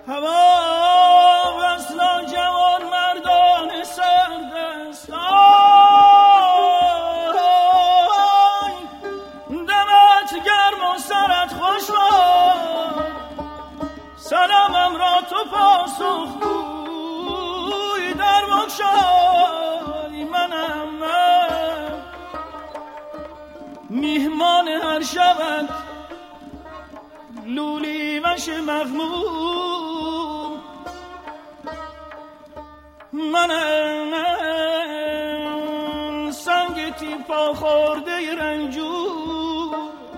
هوا وصلا جوان مردان سردست دمت گرم و سرت خوش باد سلامم را تو پاسخ گوی در بگشای منم میهمان هر شبت لولی وش مغموم منم سنگ تیپا خورده رنجور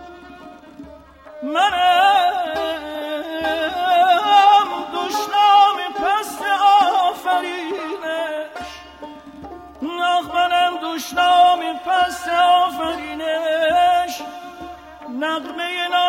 منم دشنام پست آفرینش منم دشنام پست آفرینش نغمه